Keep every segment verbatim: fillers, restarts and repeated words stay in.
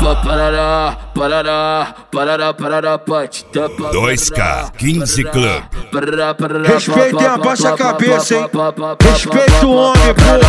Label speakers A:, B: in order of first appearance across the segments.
A: Parará, parará, parará, parará, pode.
B: dois K quinze Club.
C: Respeitem, abaixa a cabeça, hein? Respeita o homem, porra.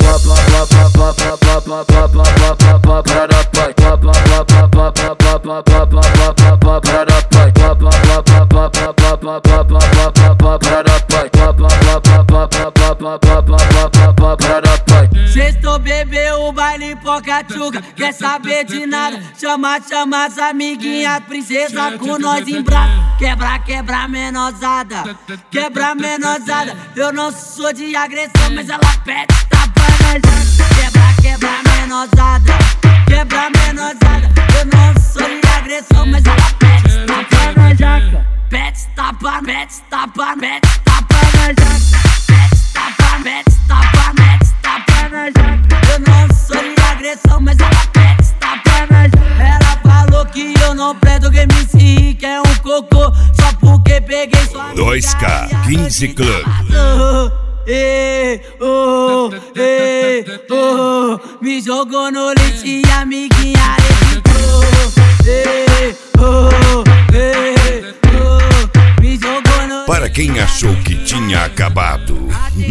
D: Sextou, bebeu o baile pocachuca, quer saber de nada? Chama, chama as amiguinhas, princesa com nós em braço. Quebra, quebra menosada, quebra menosada. Eu não sou de agressão, mas ela pede tapa na jaca. Quebra, quebra menosada, quebra menosada. Eu não sou de agressão, mas ela pede tapa na jaca. Pede tapa, pede tapa, pede tapa na jaca. Pede tapa, pede tapa, pede tapa na jaca. Eu não sou de agressão, mas ela pede tapa na jaca. Ela falou que eu não prendo game se ri, que é um cocô, só porque peguei sua
B: dois K quinze Club.
D: Ei, oh, ei, oh, me jogou no lixo e a amiguinha evitou. Ei, oh, ei, oh, me jogou no.
B: Para quem achou que tinha acabado.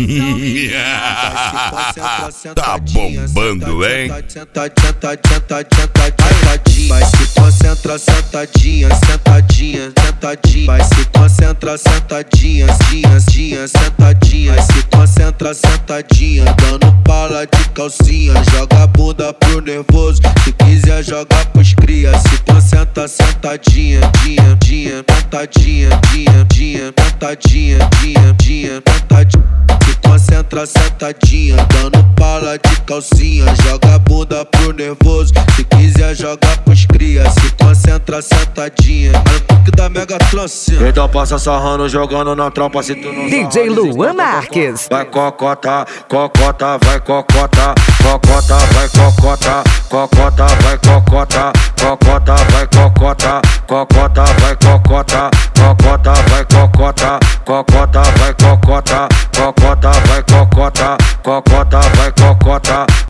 B: Tá bombando, hein?
C: Vai se concentra, sentadinha, sentadinha, sentadinha. Vai se concentra, sentadinha, sentadinha, sentadinha, sentadinha. Vai se concentra, sentadinha, dando pala de calcinha. Joga a bunda pro nervoso, se quiser joga pros cria. Se concentra, sentadinha, dinha, dinha, sentadinha, dinha, dinha, sentadinha, dinha, dinha, sentadinha. Se concentra, sentadinha, dando pala de calcinha. Joga a bunda pro nervoso, se quiser joga pros cria. Se concentra, sentadinha, mas o pique da mega trancinha. Então passa sarrando, jogando na tropa se tu não
E: D J Luan Marques.
C: Vai cocota, cocota, vai cocota, cocota, vai cocota, cocota, vai cocota, cocota, vai cocota, cocota, vai cocota, cocota, vai cocota, cocota, vai cocota, cocota, vai cocota, cocota, vai cocota.